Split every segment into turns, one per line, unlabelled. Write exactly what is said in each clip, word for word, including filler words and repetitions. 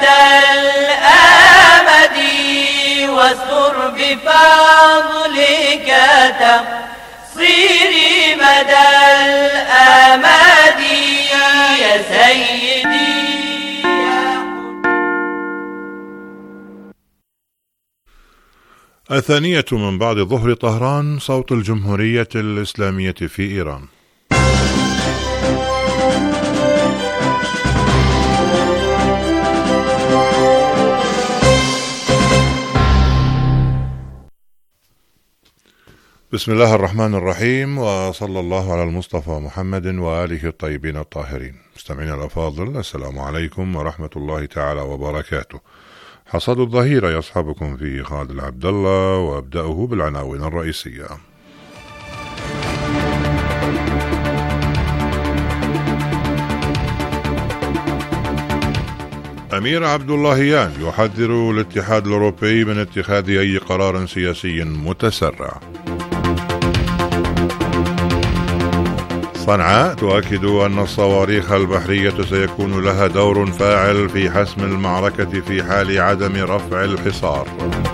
مدى الآمد واستر بفضلك تقصيري مدى الآمد يا سيدي.
الثانية من بعد ظهر طهران، صوت الجمهورية الإسلامية في إيران. بسم الله الرحمن الرحيم، وصلى الله على المصطفى محمد وآله الطيبين الطاهرين. مستمعينا الأفاضل، السلام عليكم ورحمة الله تعالى وبركاته. حصاد الظهيرة يصحبكم فيه خالد العبد الله، وأبدأه بالعناوين الرئيسية. أمير عبد اللهيان يحذر الاتحاد الأوروبي من اتخاذ أي قرار سياسي متسرع. صنعاء تؤكد أن الصواريخ البحرية سيكون لها دور فاعل في حسم المعركة في حال عدم رفع الحصار.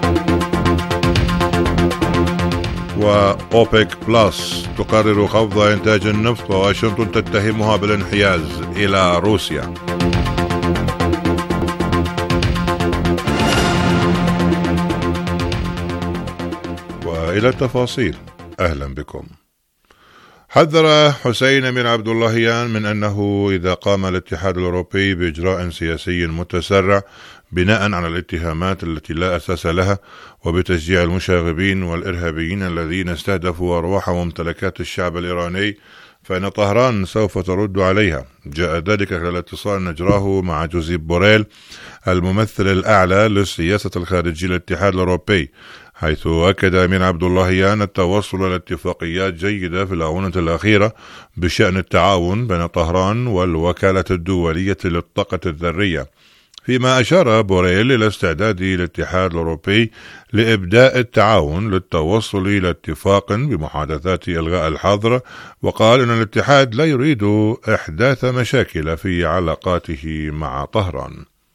وأوبك بلس تقرر خفض إنتاج النفط، وواشنطن تتهمها بالانحياز إلى روسيا. وإلى التفاصيل، أهلا بكم. حذر حسين أمير عبد اللهيان من أنه إذا قام الاتحاد الأوروبي بإجراء سياسي متسرع بناء على الاتهامات التي لا أساس لها، وبتشجيع المشاغبين والإرهابيين الذين استهدفوا أرواح وممتلكات الشعب الإيراني، فإن طهران سوف ترد عليها. جاء ذلك خلال اتصال نجراه مع جوزيب بوريل الممثل الأعلى للسياسة الخارجية للاتحاد الأوروبي، حيث أكد أمير عبد اللهيان التوصل إلى اتفاقيات جيدة في الآونة الأخيرة بشأن التعاون بين طهران والوكالة الدولية للطاقة الذرية، فيما أشار بوريل إلى استعداد الاتحاد الأوروبي لإبداء التعاون للتوصل إلى اتفاق بمحادثات إلغاء الحظر، وقال أن الاتحاد لا يريد إحداث مشاكل في علاقاته مع طهران.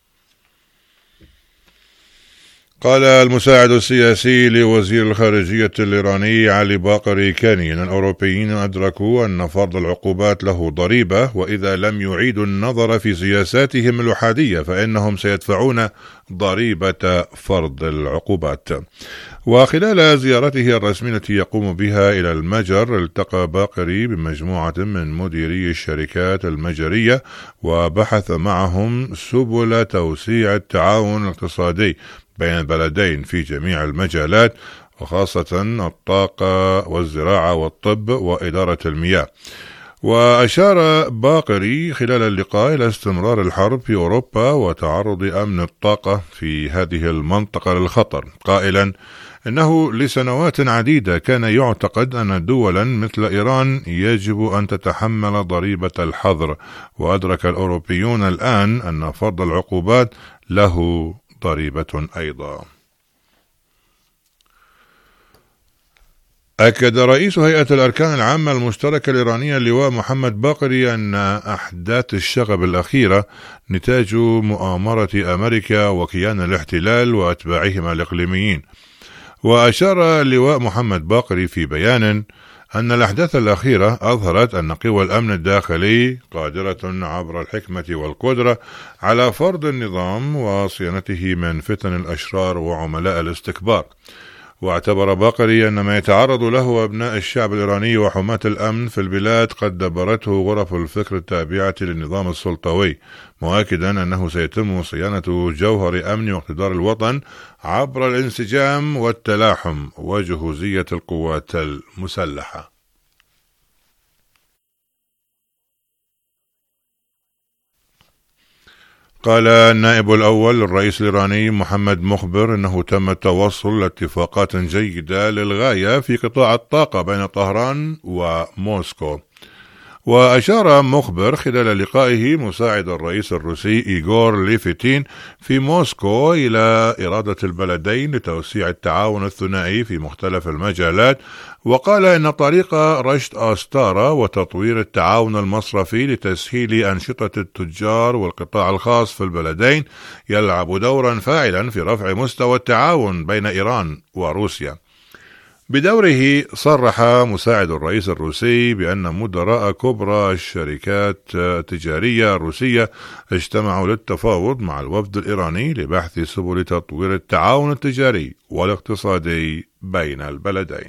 قال المساعد السياسي لوزير الخارجية الإيراني علي باقري كاني أن الأوروبيين أدركوا أن فرض العقوبات له ضريبة، وإذا لم يعيدوا النظر في سياساتهم الأحادية فإنهم سيدفعون ضريبة فرض العقوبات. وخلال زيارته الرسمية التي يقوم بها إلى المجر، التقى باقري بمجموعة من مديري الشركات المجرية وبحث معهم سبل توسيع التعاون الاقتصادي بين البلدين في جميع المجالات، وخاصة الطاقة والزراعة والطب وإدارة المياه. وأشار باقري خلال اللقاء إلى استمرار الحرب في أوروبا وتعرض أمن الطاقة في هذه المنطقة للخطر، قائلا إنه لسنوات عديدة كان يعتقد أن دولا مثل إيران يجب أن تتحمل ضريبة الحظر، وأدرك الأوروبيون الآن أن فرض العقوبات له ضريبة أيضا. أكد رئيس هيئة الأركان العامة المشتركة الإيرانية اللواء محمد باقري أن أحداث الشغب الأخيرة نتاج مؤامرة أمريكا وكيان الاحتلال وأتباعهما الإقليميين. وأشار اللواء محمد باقري في بيان أن الأحداث الأخيرة أظهرت أن قوى الأمن الداخلي قادرة عبر الحكمة والقدرة على فرض النظام وصيانته من فتن الأشرار وعملاء الاستكبار. واعتبر باقري أن ما يتعرض له أبناء الشعب الإيراني وحماة الأمن في البلاد قد دبرته غرف الفكر التابعة للنظام السلطوي، مؤكدا أنه سيتم صيانة جوهر أمن واقتدار الوطن عبر الانسجام والتلاحم وجهوزية القوات المسلحة. قال النائب الأول للرئيس الإيراني محمد مخبر أنه تم التوصل لاتفاقات جيدة للغاية في قطاع الطاقة بين طهران وموسكو. وأشار مخبر خلال لقائه مساعد الرئيس الروسي إيغور ليفيتين في موسكو إلى إرادة البلدين لتوسيع التعاون الثنائي في مختلف المجالات، وقال إن طريق رشد أستارا وتطوير التعاون المصرفي لتسهيل أنشطة التجار والقطاع الخاص في البلدين يلعب دورا فاعلا في رفع مستوى التعاون بين إيران وروسيا. بدوره صرح مساعد الرئيس الروسي بأن مدراء كبرى الشركات التجارية الروسية اجتمعوا للتفاوض مع الوفد الإيراني لبحث سبل تطوير التعاون التجاري والاقتصادي بين البلدين.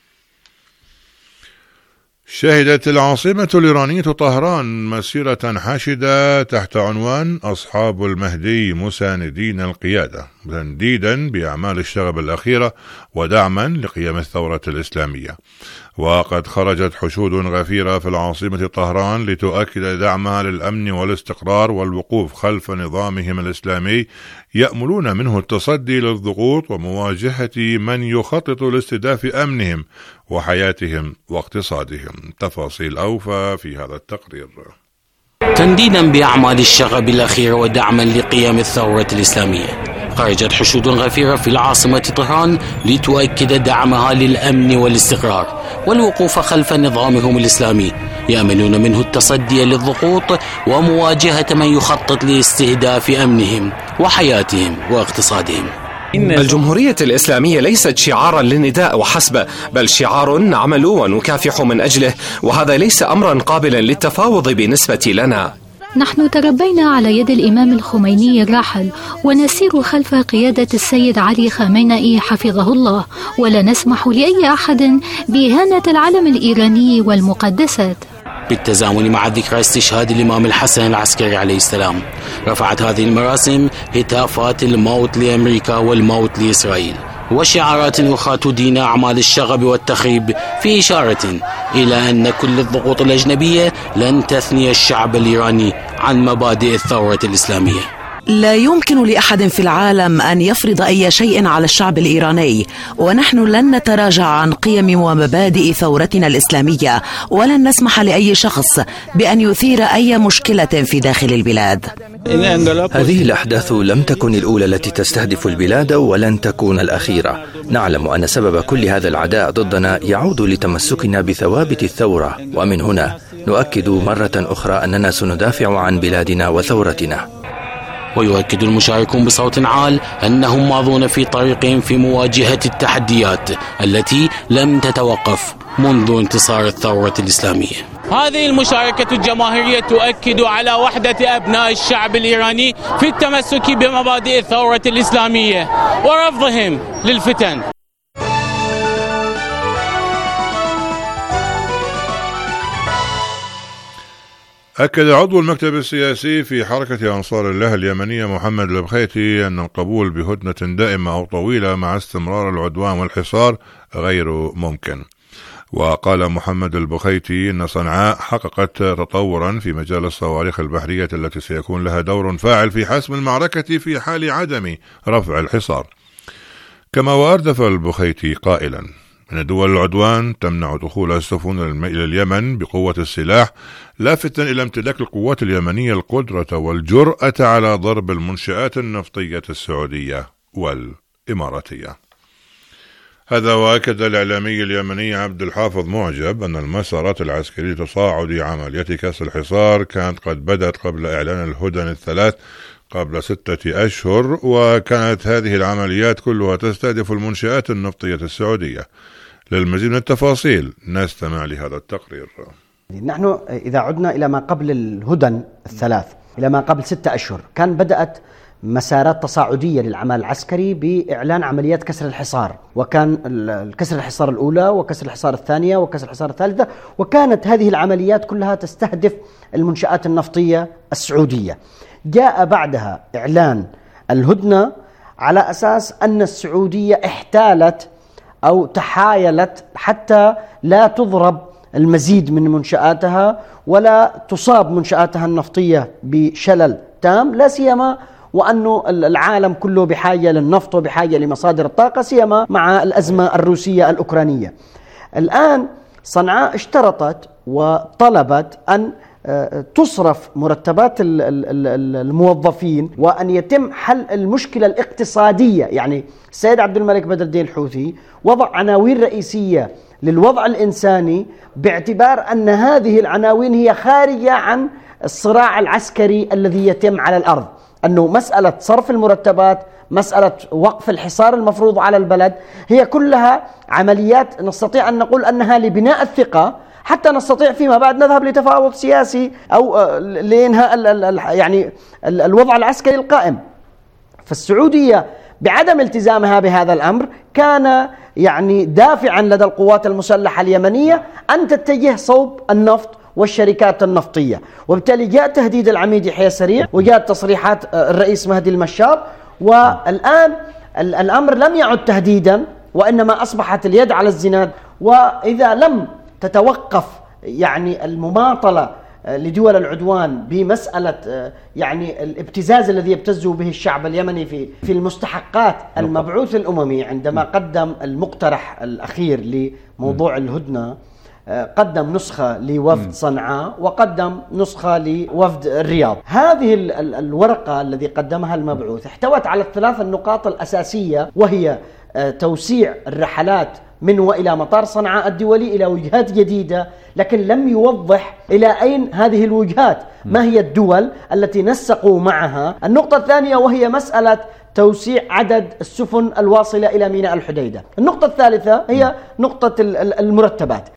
شهدت العاصمة الإيرانية طهران مسيرة حاشدة تحت عنوان أصحاب المهدي مساندين القيادة، تنديدا بأعمال الشغب الأخيرة ودعما لقيام الثورة الإسلامية. وقد خرجت حشود غفيرة في العاصمة طهران لتؤكد دعمها للأمن والاستقرار والوقوف خلف نظامهم الإسلامي، يأملون منه التصدي للضغوط ومواجهة من يخطط لاستهداف أمنهم وحياتهم واقتصادهم. تفاصيل أوفى في هذا التقرير.
تنديدا بأعمال الشغب الأخيرة ودعما لقيام الثورة الإسلامية، خرجت حشود غفيرة في العاصمة طهران لتؤكد دعمها للأمن والاستقرار والوقوف خلف نظامهم الإسلامي، يأملون منه التصدي للضغوط ومواجهة من يخطط لاستهداف أمنهم وحياتهم واقتصادهم.
الجمهورية الإسلامية ليست شعارا للنداء وحسب، بل شعار نعمل ونكافح من أجله، وهذا ليس أمرا قابلا للتفاوض بالنسبة لنا.
نحن تربينا على يد الإمام الخميني الراحل، ونسير خلف قيادة السيد علي خامنئي حفظه الله، ولا نسمح لأي أحد بإهانة العلم الإيراني والمقدسات.
بالتزامن مع ذكرى استشهاد الإمام الحسن العسكري عليه السلام، رفعت هذه المراسم هتافات الموت لأمريكا والموت لإسرائيل وشعارات أخرى تدين أعمال الشغب والتخريب، في إشارة إلى أن كل الضغوط الأجنبية لن تثني الشعب الإيراني عن مبادئ الثورة الإسلامية.
لا يمكن لأحد في العالم أن يفرض أي شيء على الشعب الإيراني، ونحن لن نتراجع عن قيم ومبادئ ثورتنا الإسلامية، ولن نسمح لأي شخص بأن يثير أي مشكلة في داخل البلاد.
هذه الأحداث لم تكن الأولى التي تستهدف البلاد ولن تكون الأخيرة. نعلم أن سبب كل هذا العداء ضدنا يعود لتمسكنا بثوابت الثورة، ومن هنا نؤكد مرة أخرى أننا سندافع عن بلادنا وثورتنا.
ويؤكد المشاركون بصوت عال أنهم ماضون في طريقهم في مواجهة التحديات التي لم تتوقف منذ انتصار الثورة الإسلامية.
هذه المشاركة الجماهيرية تؤكد على وحدة أبناء الشعب الإيراني في التمسك بمبادئ الثورة الإسلامية ورفضهم للفتن.
أكد عضو المكتب السياسي في حركة أنصار الله اليمنية محمد البخيتي أن القبول بهدنة دائمة أو طويلة مع استمرار العدوان والحصار غير ممكن. وقال محمد البخيتي أن صنعاء حققت تطورا في مجال الصواريخ البحرية التي سيكون لها دور فاعل في حسم المعركة في حال عدم رفع الحصار. كما وأردف البخيتي قائلا أن دول العدوان تمنع دخول السفن إلى اليمن بقوة السلاح، لافتا إلى امتلاك القوات اليمنية القدرة والجرأة على ضرب المنشآت النفطية السعودية والإماراتية. هذا وأكد الإعلامي اليمني عبد الحافظ معجب أن المسارات العسكرية لتصاعد عملية كسر الحصار كانت قد بدأت قبل إعلان الهدن الثلاث قبل ستة أشهر، وكانت هذه العمليات كلها تستهدف المنشآت النفطية السعودية. للمزيد من التفاصيل نستمع لهذا التقرير.
نحن إذا عدنا إلى ما قبل الهدن الثلاث، إلى ما قبل ستة أشهر، كان بدأت مسارات تصاعدية للعمل العسكري بإعلان عمليات كسر الحصار، وكان الكسر الحصار الأولى وكسر الحصار الثانية وكسر الحصار الثالثة، وكانت هذه العمليات كلها تستهدف المنشآت النفطية السعودية. جاء بعدها إعلان الهدنة على أساس أن السعودية احتالت أو تحايلت حتى لا تضرب المزيد من منشآتها ولا تصاب منشآتها النفطية بشلل تام، لا سيما وأن العالم كله بحاجة للنفط وبحاجة لمصادر الطاقة، سيما مع الأزمة الروسية الأوكرانية. الآن صنعاء اشترطت وطلبت أن تصرف مرتبات الموظفين وأن يتم حل المشكلة الاقتصادية. يعني السيد عبد الملك بدر الدين الحوثي وضع عناوين رئيسية للوضع الإنساني باعتبار أن هذه العناوين هي خارجة عن الصراع العسكري الذي يتم على الأرض، أنه مسألة صرف المرتبات، مسألة وقف الحصار المفروض على البلد، هي كلها عمليات نستطيع أن نقول أنها لبناء الثقة حتى نستطيع فيما بعد نذهب لتفاوض سياسي أو لإنهاء يعني الوضع العسكري القائم. فالسعودية بعدم التزامها بهذا الأمر كان يعني دافعا لدى القوات المسلحة اليمنية أن تتجه صوب النفط والشركات النفطية، وبالتالي جاء تهديد العميد يحيى سريع وجاءت تصريحات الرئيس مهدي المشار، والآن الأمر لم يعد تهديدا وإنما أصبحت اليد على الزناد. وإذا لم تتوقف يعني المماطلة لدول العدوان بمسألة يعني الابتزاز الذي يبتزه به الشعب اليمني في في المستحقات، المبعوث الأممي عندما قدم المقترح الأخير لموضوع الهدنة قدم نسخة لوفد صنعاء وقدم نسخة لوفد الرياض. هذه الورقة التي قدمها المبعوث احتوت على الثلاث النقاط الأساسية، وهي توسيع الرحلات من وإلى مطار صنعاء الدولي إلى وجهات جديدة، لكن لم يوضح إلى أين هذه الوجهات، ما هي الدول التي نسقوا معها. النقطة الثانية وهي مسألة توسيع عدد السفن الواصلة إلى ميناء الحديدة. النقطة الثالثة هي نقطة المرتبات.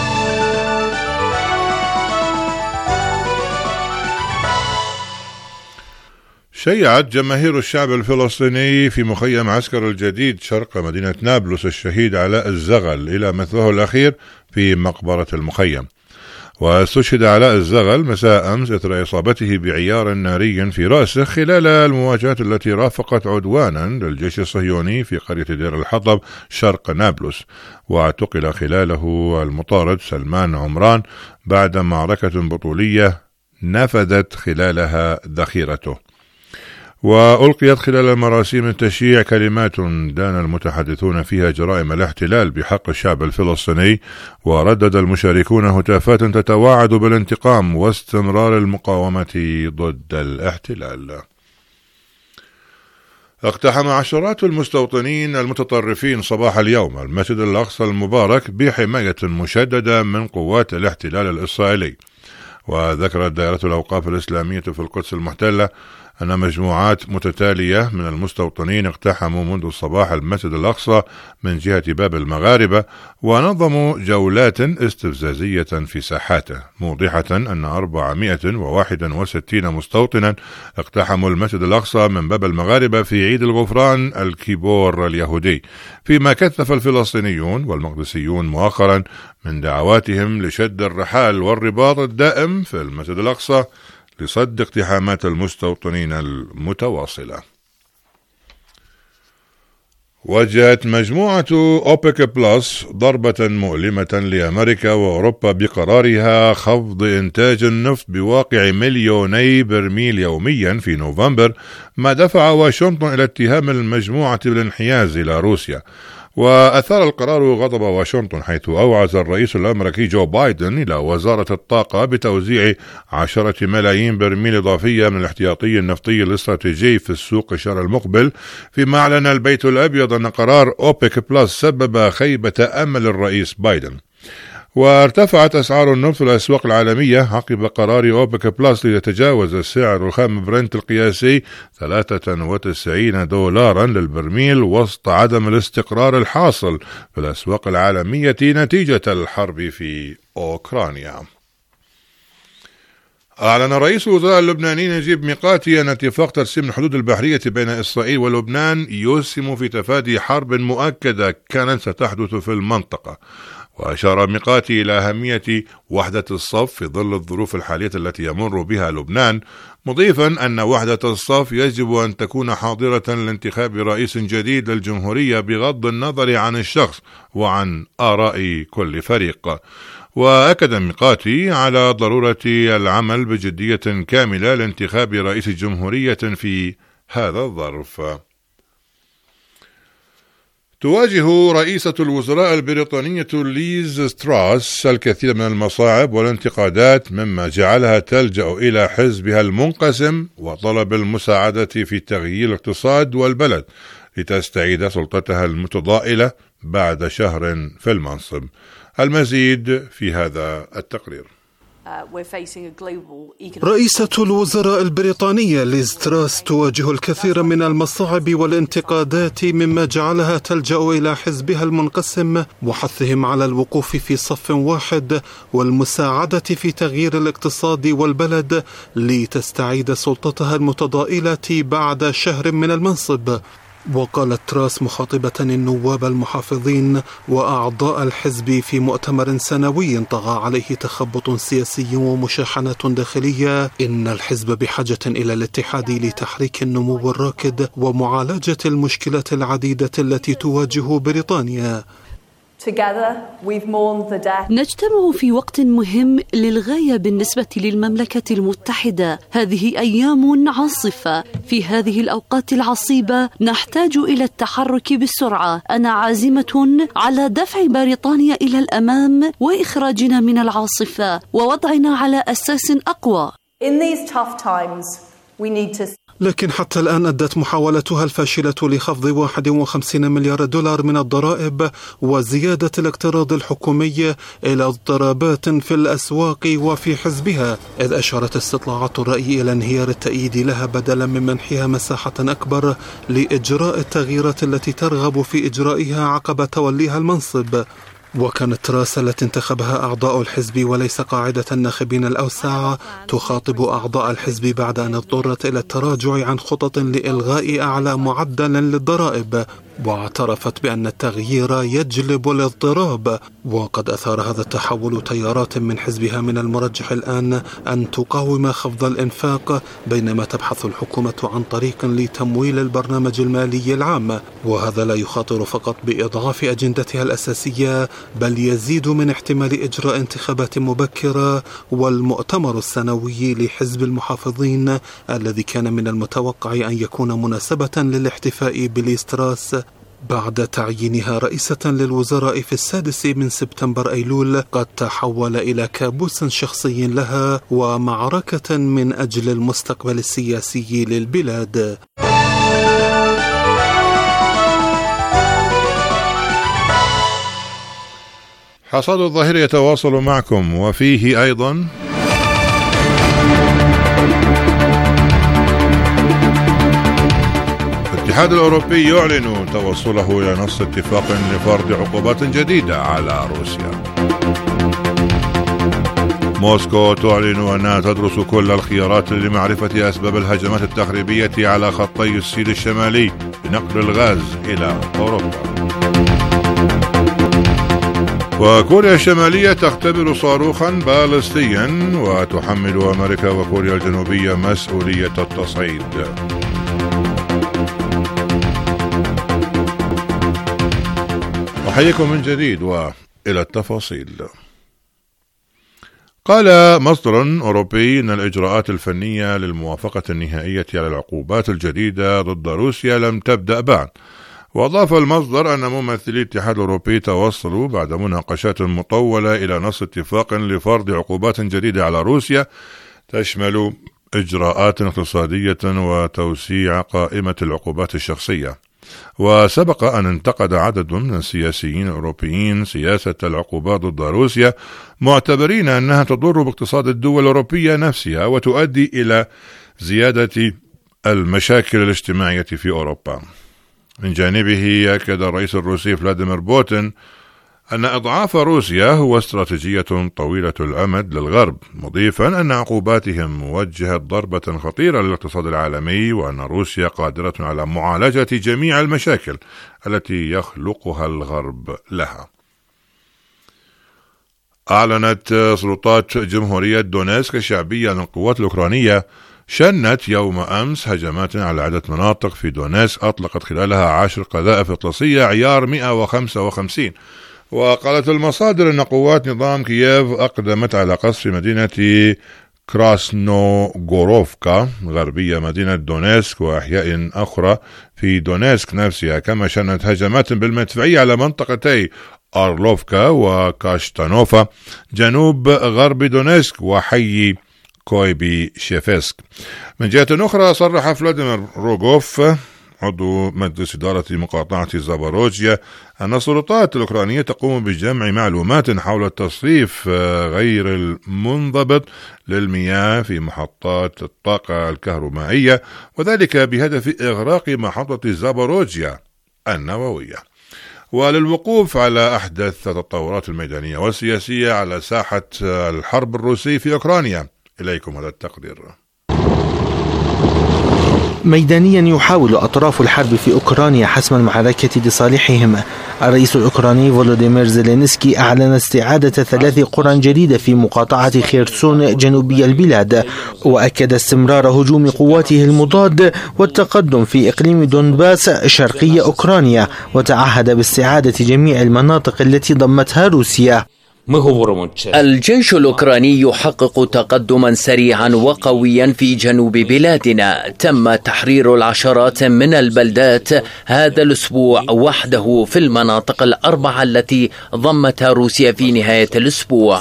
شيعت جماهير الشعب الفلسطيني في مخيم عسكر الجديد شرق مدينة نابلس الشهيد علاء الزغل إلى مثواه الأخير في مقبرة المخيم. واستشهد علاء الزغل مساء أمس إثر إصابته بعيار ناري في رأسه خلال المواجهات التي رافقت عدوانا للجيش الصهيوني في قرية دير الحطب شرق نابلس، واعتقل خلاله المطارد سلمان عمران بعد معركة بطولية نفذت خلالها ذخيرته. وألقيت خلال المراسيم التشييع كلمات دان المتحدثون فيها جرائم الاحتلال بحق الشعب الفلسطيني، وردد المشاركون هتافات تتواعد بالانتقام واستمرار المقاومة ضد الاحتلال. اقتحم عشرات المستوطنين المتطرفين صباح اليوم المسجد الأقصى المبارك بحماية مشددة من قوات الاحتلال الإسرائيلي. وذكرت دائرة الأوقاف الإسلامية في القدس المحتلة أن مجموعات متتالية من المستوطنين اقتحموا منذ الصباح المسجد الأقصى من جهة باب المغاربة، ونظموا جولات استفزازية في ساحاته، موضحة أن أربعمائة وواحد وستين مستوطنا اقتحموا المسجد الأقصى من باب المغاربة في عيد الغفران الكيبور اليهودي، فيما كثف الفلسطينيون والمقدسيون مؤخرا من دعواتهم لشد الرحال والرباط الدائم في المسجد الأقصى لصد اقتحامات المستوطنين المتواصلة. وجهت مجموعة أوبك بلس ضربة مؤلمة لأمريكا وأوروبا بقرارها خفض إنتاج النفط بواقع مليوني برميل يوميا في نوفمبر، ما دفع واشنطن إلى اتهام المجموعة بالانحياز إلى روسيا. وأثار القرار غضب واشنطن، حيث أوعز الرئيس الأمريكي جو بايدن إلى وزارة الطاقة بتوزيع عشرة ملايين برميل إضافية من الاحتياطي النفطي الاستراتيجي في السوق الشهر المقبل، فيما أعلن البيت الأبيض أن قرار أوبك بلس سبب خيبة أمل الرئيس بايدن. وارتفعت أسعار النفط في الأسواق العالمية عقب قرار أوبك بلس ليتجاوز سعر الخام برنت القياسي ثلاثة وتسعين دولارا للبرميل وسط عدم الاستقرار الحاصل في الأسواق العالمية نتيجة الحرب في أوكرانيا. أعلن رئيس الوزراء اللبناني نجيب ميقاتي أن اتفاق ترسيم الحدود البحرية بين إسرائيل ولبنان يسهم في تفادي حرب مؤكدة كانت ستحدث في المنطقة. وأشار ميقاتي إلى أهمية وحدة الصف في ظل الظروف الحالية التي يمر بها لبنان، مضيفا أن وحدة الصف يجب أن تكون حاضرة لانتخاب رئيس جديد للجمهورية بغض النظر عن الشخص وعن آراء كل فريق. وأكد ميقاتي على ضرورة العمل بجدية كاملة لانتخاب رئيس جمهورية في هذا الظرف. تواجه رئيسة الوزراء البريطانية ليز تراس الكثير من المصاعب والانتقادات، مما جعلها تلجأ إلى حزبها المنقسم وطلب المساعدة في تغيير الاقتصاد والبلد لتستعيد سلطتها المتضائلة بعد شهر في المنصب. المزيد في هذا التقرير.
رئيسة الوزراء البريطانية ليز تراس تواجه الكثير من المصاعب والانتقادات، مما جعلها تلجأ إلى حزبها المنقسم وحثهم على الوقوف في صف واحد والمساعدة في تغيير الاقتصاد والبلد لتستعيد سلطتها المتضائلة بعد شهر من المنصب. وقالت تراس مخاطبة النواب المحافظين وأعضاء الحزب في مؤتمر سنوي طغى عليه تخبط سياسي ومشاحنة داخلية إن الحزب بحاجة إلى الاتحاد لتحريك النمو الراكد ومعالجة المشكلات العديدة التي تواجه بريطانيا.
نجتمع في وقت مهم للغاية بالنسبة للمملكة المتحدة. هذه أيام عاصفة. في هذه الأوقات العصيبة نحتاج إلى التحرك بسرعة. أنا عازمة على دفع بريطانيا إلى الأمام وإخراجنا من العاصفة ووضعنا على أساس أقوى.
لكن حتى الآن أدت محاولتها الفاشلة لخفض واحد وخمسين مليار دولار من الضرائب وزيادة الاقتراض الحكومي إلى اضطرابات في الأسواق وفي حزبها، إذ أشارت استطلاعات الرأي إلى انهيار التأييد لها بدلا من منحها مساحة أكبر لإجراء التغييرات التي ترغب في إجرائها عقب توليها المنصب. وكانت تراس التي انتخبها أعضاء الحزب وليس قاعدة الناخبين الأوسع تخاطب أعضاء الحزب بعد أن اضطرت إلى التراجع عن خطط لإلغاء أعلى معدل للضرائب، واعترفت بأن التغيير يجلب الاضطراب. وقد أثار هذا التحول تيارات من حزبها من المرجح الآن أن تقاوم خفض الإنفاق، بينما تبحث الحكومة عن طريق لتمويل البرنامج المالي العام، وهذا لا يخاطر فقط بإضعاف أجندتها الأساسية بل يزيد من احتمال إجراء انتخابات مبكرة. والمؤتمر السنوي لحزب المحافظين الذي كان من المتوقع أن يكون مناسبة للاحتفاء بليز تراس بعد تعيينها رئيسة للوزراء في السادس من سبتمبر أيلول قد تحول إلى كابوس شخصي لها ومعركة من أجل المستقبل السياسي للبلاد.
حصاد الظهير يتواصل معكم، وفيه أيضا الاتحاد الأوروبي يعلن توصله إلى نص اتفاق لفرض عقوبات جديدة على روسيا. موسكو تعلن أنها تدرس كل الخيارات لمعرفة أسباب الهجمات التخريبية على خطي السيل الشمالي لنقل الغاز إلى أوروبا. وكوريا الشمالية تختبر صاروخا باليستيا وتحمل أمريكا وكوريا الجنوبية مسؤولية التصعيد. أحييكم من جديد وإلى التفاصيل. قال مصدر أوروبي أن الإجراءات الفنية للموافقة النهائية على العقوبات الجديدة ضد روسيا لم تبدأ بعد. وأضاف المصدر أن ممثلي الاتحاد الأوروبي توصلوا بعد مناقشات مطولة إلى نص اتفاق لفرض عقوبات جديدة على روسيا تشمل إجراءات اقتصادية وتوسيع قائمة العقوبات الشخصية. وسبق أن انتقد عدد من السياسيين الأوروبيين سياسة العقوبات ضد روسيا، معتبرين أنها تضر باقتصاد الدول الأوروبية نفسها وتؤدي إلى زيادة المشاكل الاجتماعية في أوروبا. من جانبه أكد الرئيس الروسي فلاديمير بوتين أن إضعاف روسيا هو استراتيجية طويلة الأمد للغرب، مضيفا أن عقوباتهم وجهت ضربة خطيرة للاقتصاد العالمي، وأن روسيا قادرة على معالجة جميع المشاكل التي يخلقها الغرب لها. أعلنت سلطات جمهورية دونيتسك الشعبية أن القوات الأوكرانية شنت يوم أمس هجمات على عدة مناطق في دونيتسك أطلقت خلالها عشر قذائف إطلسية عيار مئة وخمسة وخمسين. وقالت المصادر أن قوات نظام كييف أقدمت على قصف مدينة كراسنوغوروفكا غربية مدينة دونيسك وأحياء أخرى في دونيسك نفسها، كما شنت هجمات بالمدفعية على منطقتي أرلوفكا وكاشتانوفا جنوب غرب دونيسك وحي كويبي شيفسك. من جهة أخرى صرح فلاديمير روغوف عضو مجلس إدارة مقاطعة زاباروجيا أن السلطات الأوكرانية تقوم بجمع معلومات حول التصريف غير المنضبط للمياه في محطات الطاقة الكهرومائية، وذلك بهدف إغراق محطة زاباروجيا النووية. وللوقوف على أحدث التطورات الميدانية والسياسية على ساحة الحرب الروسي في أوكرانيا، إليكم هذا التقرير.
ميدانيا يحاول أطراف الحرب في أوكرانيا حسم المعركة لصالحهم. الرئيس الأوكراني فولوديمير زيلينسكي أعلن استعادة ثلاث قرى جديدة في مقاطعة خيرسون جنوبي البلاد، وأكد استمرار هجوم قواته المضاد والتقدم في إقليم دونباس شرقي أوكرانيا، وتعهد باستعادة جميع المناطق التي ضمتها روسيا.
الجيش الأوكراني يحقق تقدما سريعا وقويا في جنوب بلادنا. تم تحرير العشرات من البلدات هذا الأسبوع وحده في المناطق الأربعة التي ضمتها روسيا في نهاية الأسبوع.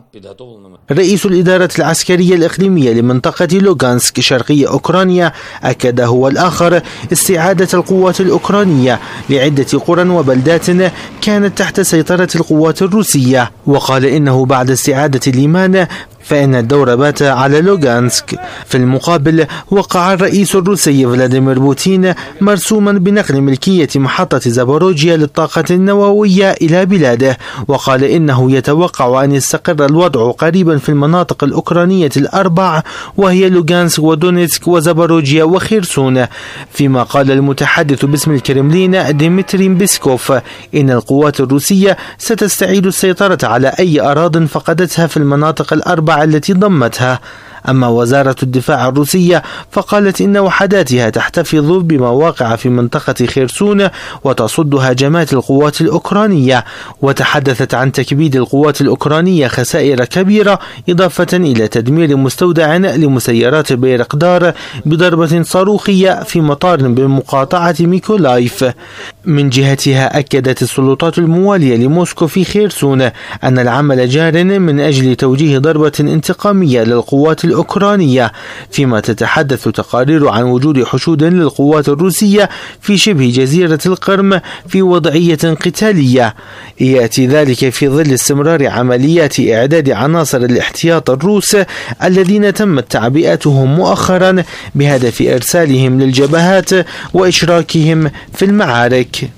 رئيس الإدارة العسكرية الإقليمية لمنطقة لوغانسك شرقي أوكرانيا أكد هو الآخر استعادة القوات الأوكرانية لعدة قرى وبلدات كانت تحت سيطرة القوات الروسية، وقال إنه بعد استعادة ليمان فإن الدور بات على لوغانسك. في المقابل وقع الرئيس الروسي فلاديمير بوتين مرسوما بنقل ملكية محطة زاباروجيا للطاقة النووية إلى بلاده، وقال إنه يتوقع أن يستقر الوضع قريبا في المناطق الأوكرانية الأربع وهي لوغانسك ودونيتسك وزاباروجيا وخيرسون. فيما قال المتحدث باسم الكرملين ديمتري بيسكوف إن القوات الروسية ستستعيد السيطرة على أي أراضٍ فقدتها في المناطق الأربع التي ضمتها. أما وزارة الدفاع الروسية فقالت إن وحداتها تحتفظ بمواقع في منطقة خيرسون وتصد هجمات القوات الأوكرانية، وتحدثت عن تكبيد القوات الأوكرانية خسائر كبيرة إضافة إلى تدمير مستودع لمسيرات بيرقدار بضربة صاروخية في مطار بمقاطعة ميكولايف. من جهتها أكدت السلطات الموالية لموسكو في خيرسون أن العمل جار من أجل توجيه ضربة انتقامية للقوات الأوكرانية، فيما تتحدث تقارير عن وجود حشود للقوات الروسية في شبه جزيرة القرم في وضعية قتالية. يأتي ذلك في ظل استمرار عمليات إعداد عناصر الاحتياط الروس الذين تمت تعبئتهم مؤخرا بهدف إرسالهم للجبهات وإشراكهم في المعارك.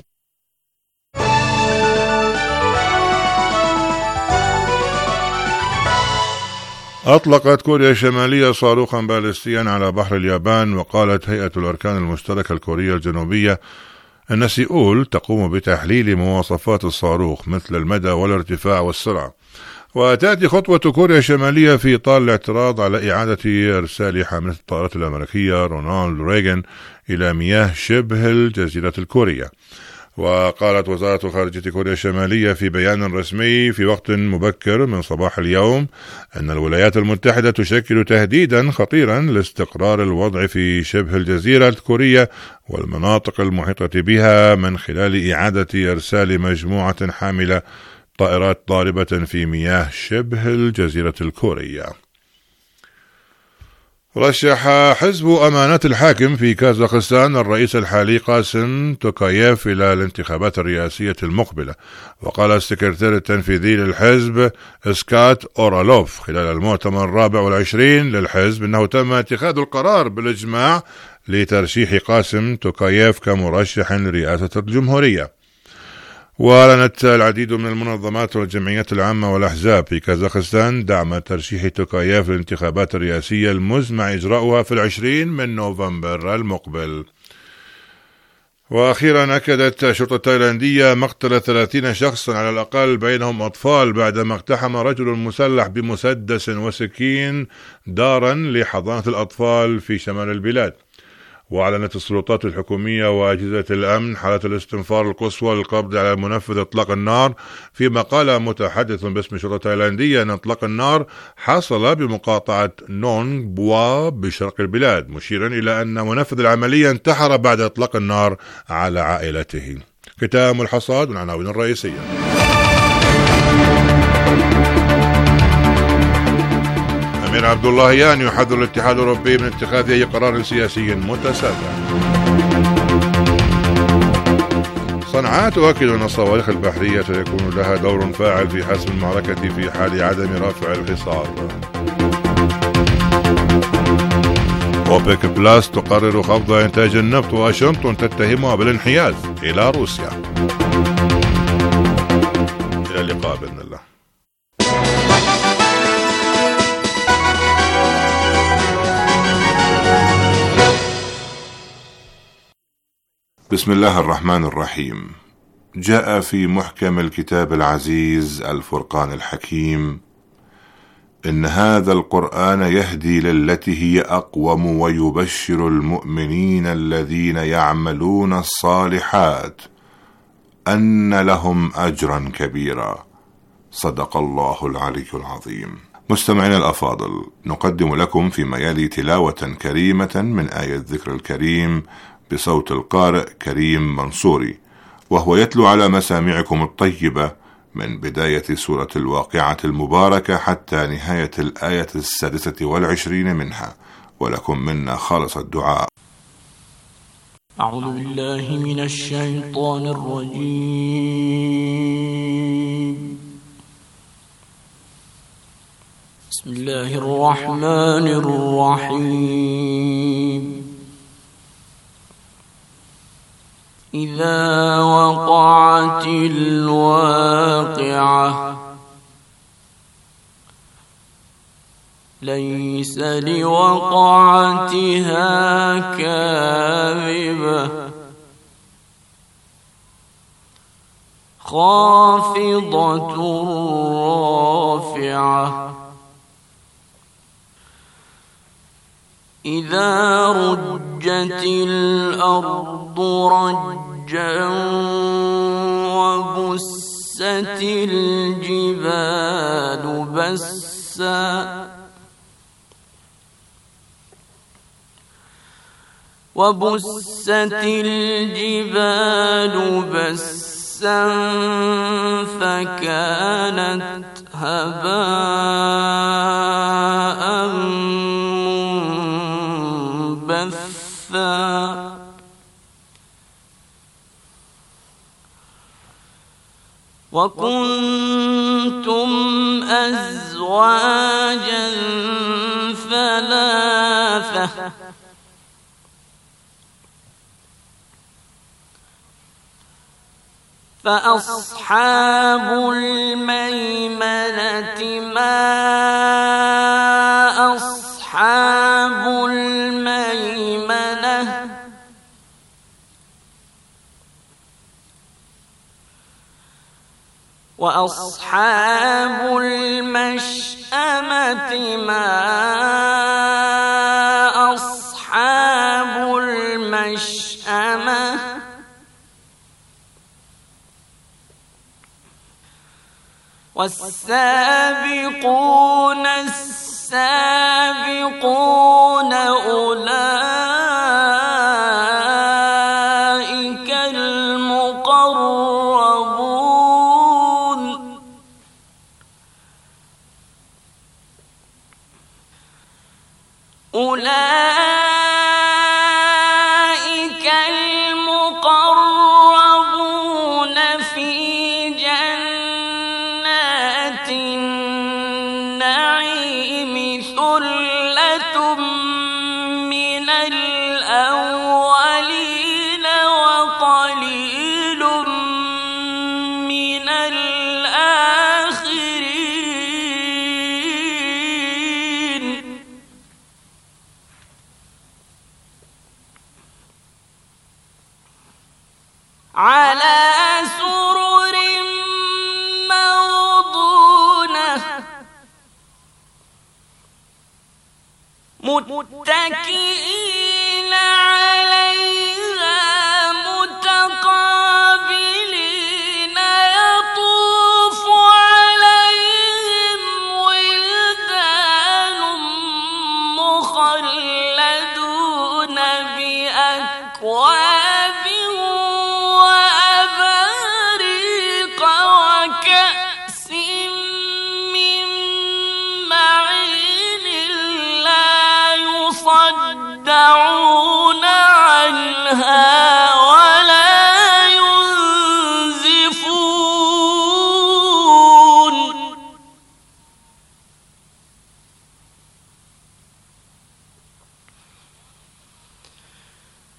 أطلقت كوريا الشمالية صاروخا باليستيا على بحر اليابان، وقالت هيئة الأركان المشتركة الكورية الجنوبية أن سيئول تقوم بتحليل مواصفات الصاروخ مثل المدى والارتفاع والسرعة. وتأتي خطوة كوريا الشمالية في إطار الاعتراض على إعادة إرسال حاملة الطائرات الأمريكية رونالد ريغان إلى مياه شبه الجزيرة الكورية. وقالت وزارة خارجية كوريا الشمالية في بيان رسمي في وقت مبكر من صباح اليوم أن الولايات المتحدة تشكل تهديدا خطيرا لاستقرار الوضع في شبه الجزيرة الكورية والمناطق المحيطة بها من خلال إعادة إرسال مجموعة حاملة طائرات ضاربة في مياه شبه الجزيرة الكورية. رشح حزب أمانات الحاكم في كازاخستان الرئيس الحالي قاسم توكاييف إلى الانتخابات الرئاسية المقبلة. وقال السكرتير التنفيذي للحزب سكات أورالوف خلال المؤتمر الرابع والعشرين للحزب أنه تم اتخاذ القرار بالإجماع لترشيح قاسم توكاييف كمرشح لرئاسة الجمهورية. وأعلنت العديد من المنظمات والجمعيات العامة والأحزاب في كازاخستان دعم ترشيح توكاييف للانتخابات الرئاسية المزمع إجراؤها في العشرين من نوفمبر المقبل. وأخيرا أكدت الشرطة التايلاندية مقتل ثلاثين شخصا على الأقل بينهم أطفال بعدما اقتحم رجل مسلح بمسدس وسكين دارا لحضانة الأطفال في شمال البلاد. وأعلنت السلطات الحكومية وأجهزة الأمن حالة الاستنفار القصوى للقبض على منفذ إطلاق النار، فيما قال متحدث باسم الشرطة التايلاندية أن إطلاق النار حصل بمقاطعة نونغ بوا بشرق البلاد، مشيرا إلى أن منفذ العملية انتحر بعد إطلاق النار على عائلته. ختام الحصاد والعناوين الرئيسية. أمير عبد اللهيان يحذر الاتحاد الأوروبي من اتخاذ أي قرار سياسي متسابع. صنعاء تؤكد أن الصواريخ البحرية سيكون لها دور فاعل في حسم المعركة في حال عدم رفع الحصار. أوبك بلاس تقرر خفض إنتاج النفط، وواشنطن تتهمها بالانحياز إلى روسيا. إلى اللقاء بإذن الله. بسم الله الرحمن الرحيم. جاء في محكم الكتاب العزيز الفرقان الحكيم: إن هذا القرآن يهدي للتي هي أقوم ويبشر المؤمنين الذين يعملون الصالحات أن لهم أجرا كبيرا. صدق الله العلي العظيم. مستمعينا الأفاضل، نقدم لكم فيما يلي تلاوة كريمة من آية الذكر الكريم بصوت القارئ كريم منصوري، وهو يتلو على مسامعكم الطيبة من بداية سورة الواقعة المباركة حتى نهاية الآية السادسة والعشرين منها، ولكم منا خالص الدعاء.
أعوذ بالله من الشيطان الرجيم. بسم الله الرحمن الرحيم. إذا وقعت الواقعة ليس لوقعتها كاذبة خافضة رافعة إذا رجت الأرض رجا وبست الجبال بسا وبست الجبال بسا فكانت هباء منبثا وكنتم أزواجا ثلاثة فأصحاب الميمنة ما أصحاب الميمنة وأصحاب المشأمة ما أصحاب المشأمة والسابقون السابقون أولئك المقربون أولئك المقربون في جنات النعيم ثلة من الأولين وقليل من الآخرين على سرر موضونة متكئين على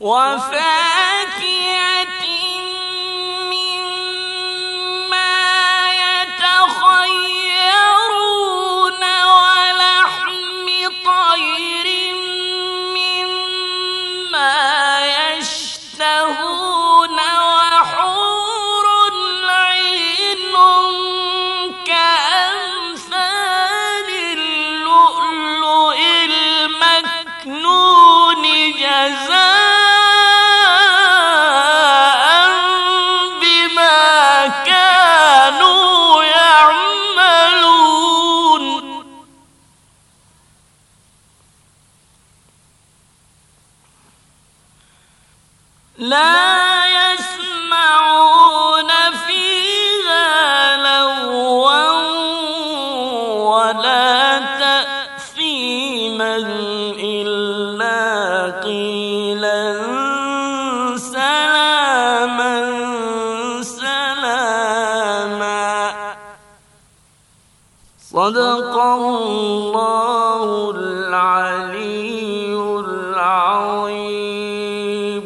وفاكهة مما يتخيرون ولحم طير مما يشتهون وحور عين كأمثال اللؤلؤ المكنون جزاء بما كانوا يعملون لا يسمعون فيها لغوا ولا تأثيما إلا قيلا سلاما سلاما. صدق الله العلي العظيم.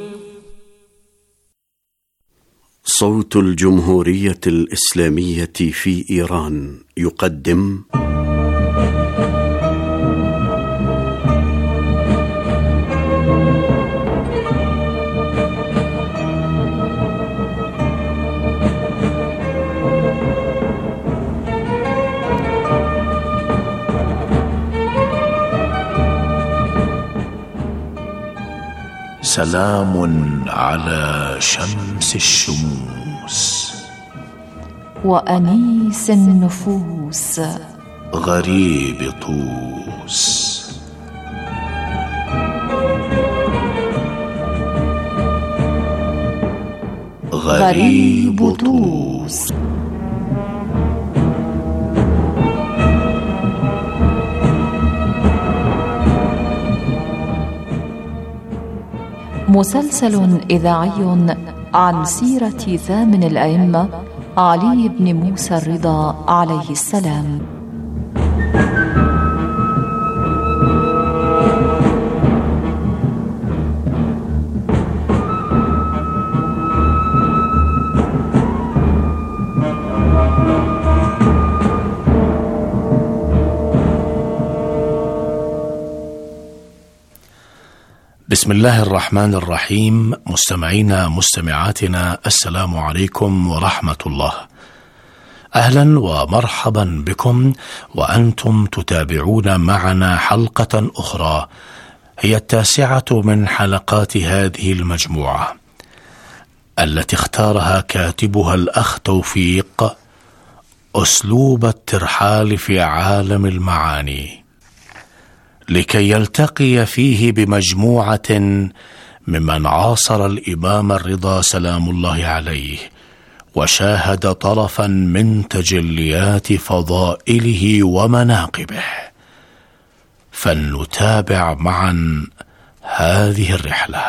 صوت الجمهورية الإسلامية في إيران يقدم
سلام على شمس الشموس
وأنيس النفوس
غريب طوس.
غريب طوس. مسلسل إذاعي عن سيرة ثامن الأئمة علي بن موسى الرضا عليه السلام.
بسم الله الرحمن الرحيم. مستمعينا مستمعاتنا، السلام عليكم ورحمة الله. أهلا ومرحبا بكم وأنتم تتابعون معنا حلقة أخرى، هي التاسعة من حلقات هذه المجموعة التي اختارها كاتبها الأخ توفيق، أسلوب الترحال في عالم المعاني، لكي يلتقي فيه بمجموعة ممن عاصر الإمام الرضا سلام الله عليه وشاهد طرفا من تجليات فضائله ومناقبه. فلنتابع معا هذه الرحلة.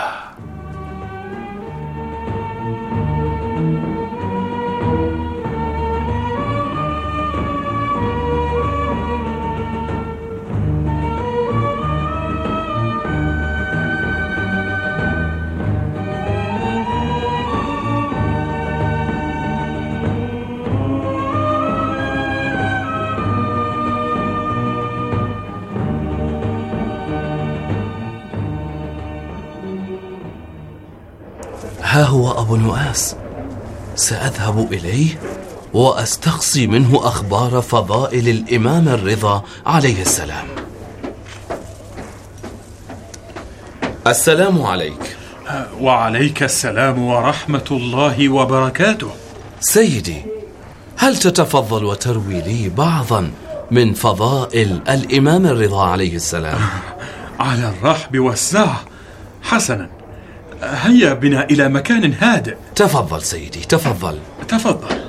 ها هو أبو نواس، سأذهب إليه وأستقصي منه أخبار فضائل الإمام الرضا عليه السلام. السلام عليك.
وعليك السلام ورحمة الله وبركاته.
سيدي، هل تتفضل وتروي لي بعضا من فضائل الإمام الرضا عليه السلام؟
على الرحب والسعة. حسنا، هيا بنا إلى مكان هادئ.
تفضل سيدي، تفضل
تفضل.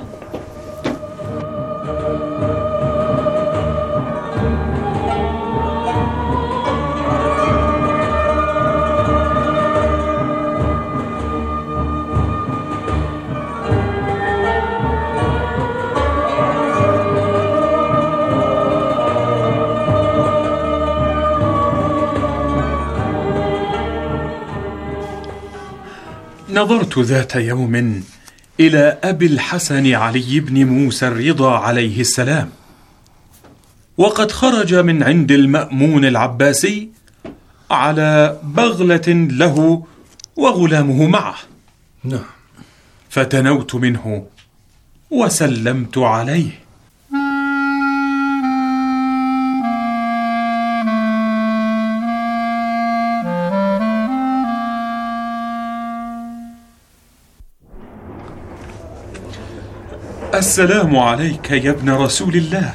نظرت ذات يوم إلى أبي الحسن علي بن موسى الرضا عليه السلام، وقد خرج من عند المأمون العباسي على بغلة له وغلامه معه.
نعم.
فتنوت منه وسلمت عليه. السلام عليك يا ابن رسول الله.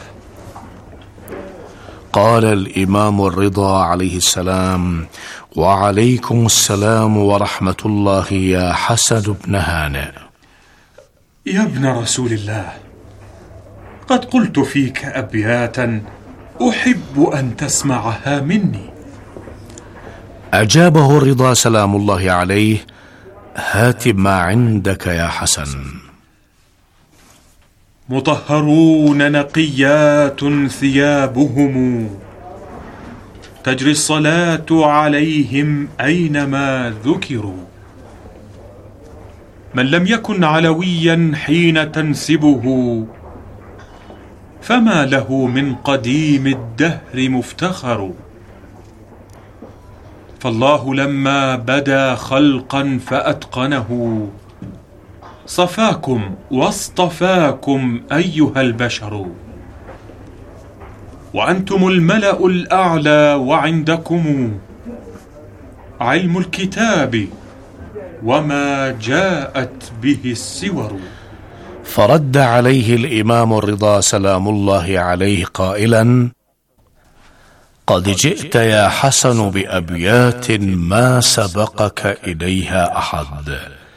قال الإمام الرضا عليه السلام: وعليكم السلام ورحمة الله يا حسن بن هانئ.
يا ابن رسول الله، قد قلت فيك أبياتا أحب أن تسمعها مني.
أجابه الرضا سلام الله عليه: هات ما عندك يا حسن.
مطهرون نقيات ثيابهم، تجري الصلاة عليهم أينما ذكروا. من لم يكن علويا حين تنسبه، فما له من قديم الدهر مفتخر. فالله لما بدا خلقا فأتقنه، صفاكم واصطفاكم أيها البشر. وأنتم الملأ الأعلى، وعندكم علم الكتاب وما جاءت به السور.
فرد عليه الإمام الرضا سلام الله عليه قائلا: قد جئت يا حسن بأبيات ما سبقك إليها أحد.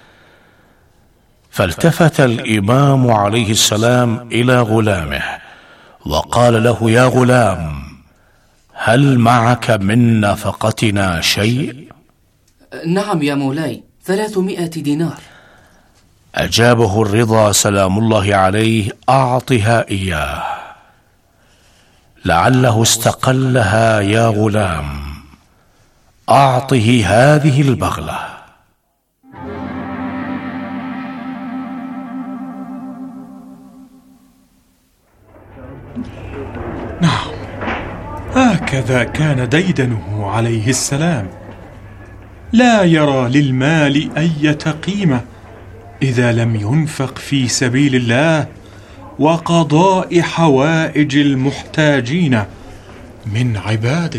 فالتفت الإمام عليه السلام إلى غلامه وقال له: يا غلام، هل معك من نفقتنا شيء؟
نعم يا مولاي، ثلاثمائة دينار.
أجابه الرضا سلام الله عليه: أعطها إياه، لعله استقلها يا غلام، أعطه هذه البغلة.
نعم، هكذا كان ديدنه عليه السلام، لا يرى للمال أي قيمة إذا لم ينفق في سبيل الله وقضاء حوائج المحتاجين من عباده.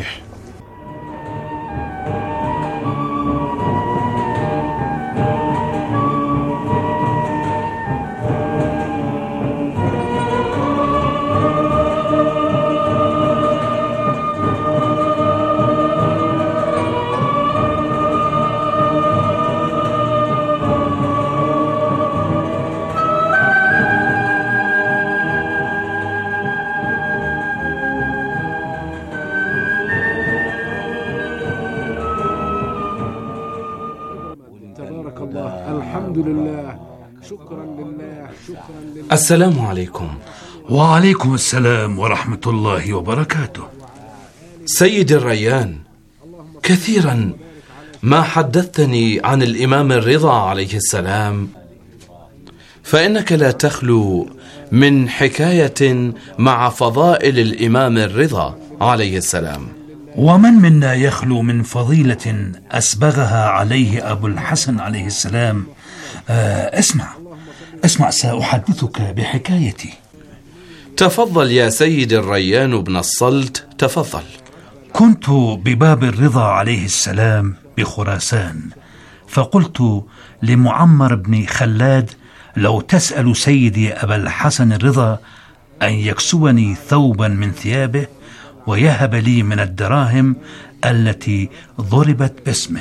الحمد لله، شكرا لله، شكرا لله.
السلام عليكم.
وعليكم السلام ورحمة الله وبركاته.
سيد الريان، كثيرا ما حدثتني عن الإمام الرضا عليه السلام، فإنك لا تخلو من حكاية مع فضائل الإمام الرضا عليه السلام.
ومن منا يخلو من فضيلة أسبغها عليه أبو الحسن عليه السلام. آه اسمع اسمع سأحدثك بحكايتي.
تفضل يا سيد الريان بن الصلت، تفضل.
كنت بباب الرضا عليه السلام بخراسان، فقلت لمعمر بن خلاد: لو تسأل سيدي أبا الحسن الرضا أن يكسوني ثوبا من ثيابه ويهب لي من الدراهم التي ضربت باسمه.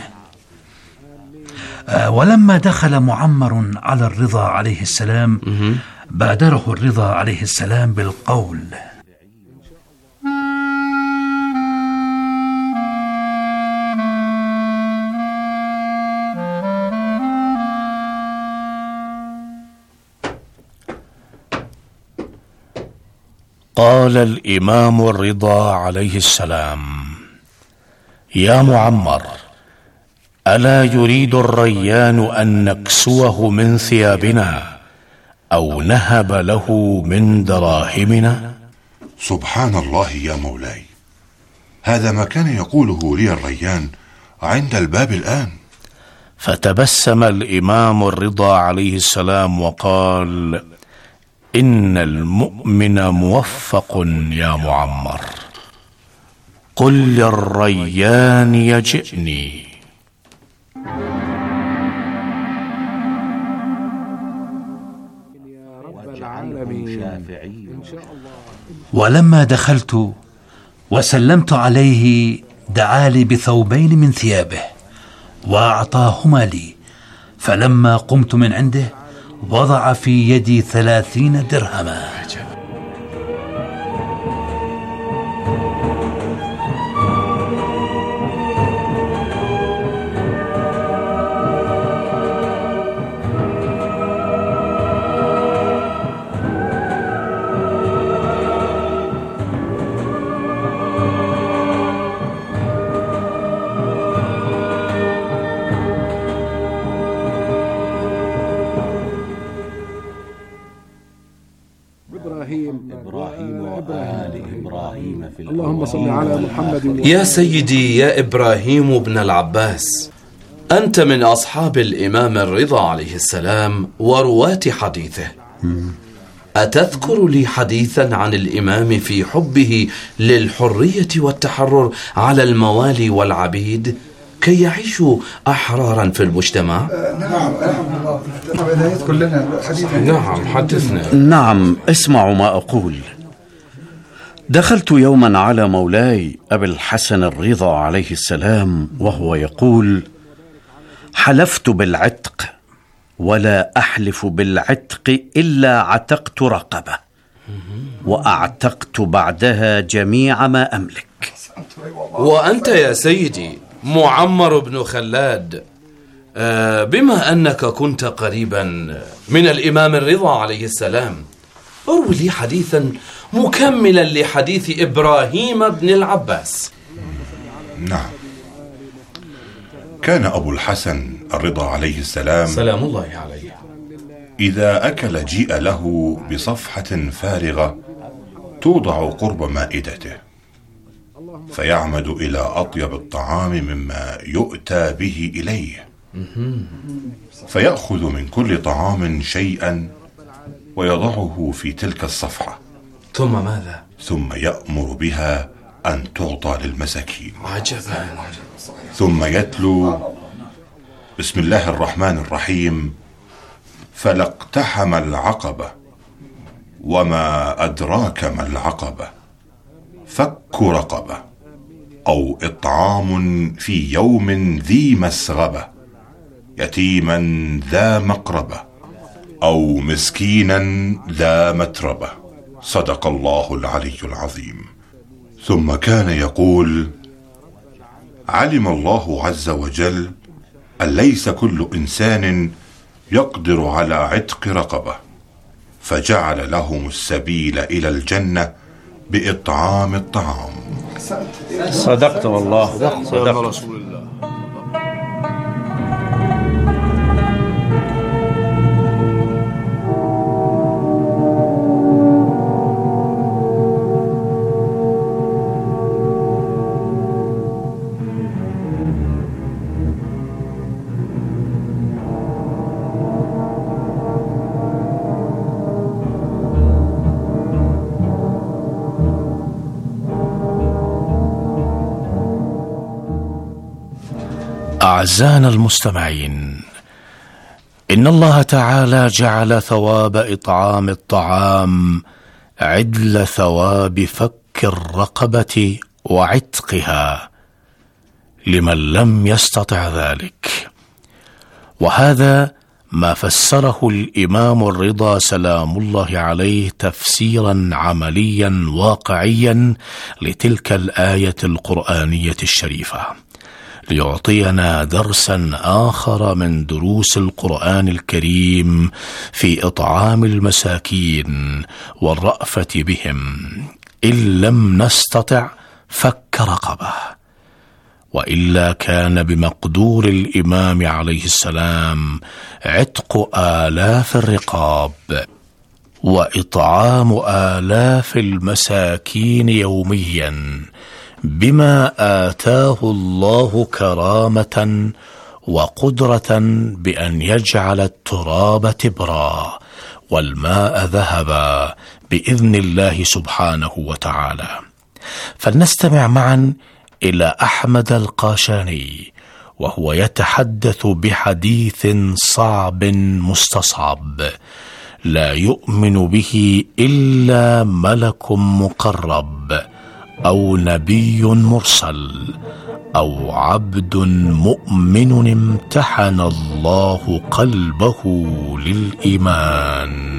آه ولما دخل معمر على الرضا عليه السلام بادره الرضا عليه السلام بالقول:
قال الإمام الرضا عليه السلام: يا معمر، ألا يريد الريان أن نكسوه من ثيابنا أو نهب له من دراهمنا؟
سبحان الله يا مولاي، هذا ما كان يقوله لي الريان عند الباب الآن.
فتبسم الإمام الرضا عليه السلام وقال: إن المؤمن موفق يا معمر، قل للريان يجئني.
ولما دخلت وسلمت عليه دعا لي بثوبين من ثيابه وأعطاهما لي، فلما قمت من عنده وضع في يدي ثلاثين درهما.
اللهم صل على محمد.
يا سيدي يا إبراهيم بن العباس، أنت من أصحاب الإمام الرضا عليه السلام ورواة حديثه. أتذكر لي حديثا عن الإمام في حبه للحرية والتحرر على الموالي والعبيد كي يعيشوا أحرارا في المجتمع؟
نعم يذكر لنا حديثا.
نعم حدثنا.
نعم، اسمعوا ما أقول. دخلت يوما على مولاي أبي الحسن الرضا عليه السلام وهو يقول: حلفت بالعتق ولا أحلف بالعتق إلا عتقت رقبة، وأعتقت بعدها جميع ما أملك.
وأنت يا سيدي معمر بن خلاد، آه بما أنك كنت قريبا من الإمام الرضا عليه السلام، اروي لي حديثا مكملا لحديث إبراهيم بن العباس.
نعم، كان أبو الحسن الرضا عليه السلام
سلام الله عليه
إذا أكل جيء له بصفحة فارغة توضع قرب مائدته، فيعمد إلى أطيب الطعام مما يؤتى به إليه، فيأخذ من كل طعام شيئا ويضعه في تلك الصفحة.
ثم ماذا؟
ثم يأمر بها أن تعطى للمساكين.
عجبا.
ثم يتلو بسم الله الرحمن الرحيم: فلا اقتحم العقبة وما أدراك ما العقبة، فك رقبة أو إطعام في يوم ذي مسغبة، يتيما ذا مقربة أو مسكينا ذا متربة، صدق الله العلي العظيم. ثم كان يقول: علم الله عز وجل أن ليس كل إنسان يقدر على عتق رقبة، فجعل لهم السبيل إلى الجنة بإطعام الطعام.
صدقت والله، صدقت رسول الله.
أعزائنا المستمعين، إن الله تعالى جعل ثواب إطعام الطعام عدل ثواب فك الرقبة وعتقها لمن لم يستطع ذلك، وهذا ما فسره الإمام الرضا سلام الله عليه تفسيرا عمليا واقعيا لتلك الآية القرآنية الشريفة، ليعطينا درسا آخر من دروس القرآن الكريم في إطعام المساكين والرأفة بهم، إن لم نستطع فك رقبة. وإلا كان بمقدور الإمام عليه السلام عتق آلاف الرقاب وإطعام آلاف المساكين يوميا، بما آتاه الله كرامة وقدرة بأن يجعل التراب تبرا والماء ذهبا بإذن الله سبحانه وتعالى. فلنستمع معا إلى أحمد القاشاني وهو يتحدث بحديث صعب مستصعب لا يؤمن به إلا ملك مقرب أو نبي مرسل أو عبد مؤمن امتحن الله قلبه للإيمان.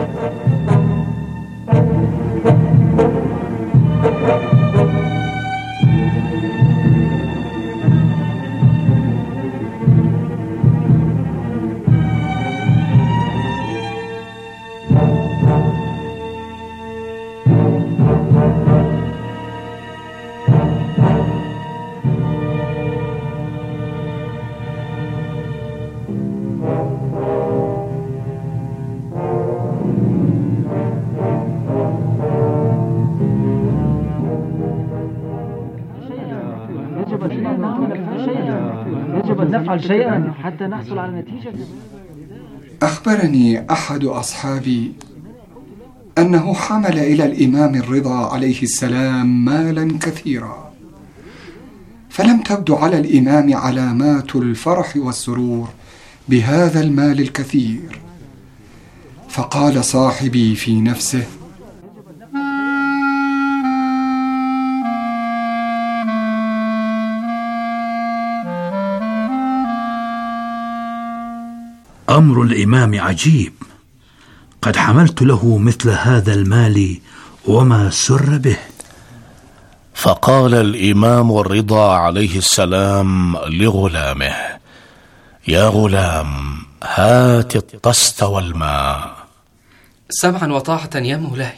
يجب أن نفعل شيئا حتى نحصل على نتيجة.
أخبرني أحد أصحابي أنه حمل إلى الإمام الرضا عليه السلام مالا كثيرا، فلم تبد على الإمام علامات الفرح والسرور بهذا المال الكثير، فقال صاحبي في نفسه:
أمر الإمام عجيب، قد حملت له مثل هذا المال وما سر به.
فقال الإمام الرضا عليه السلام لغلامه: يا غلام، هات الطست والماء.
سمعا وطاعة يا مولاي.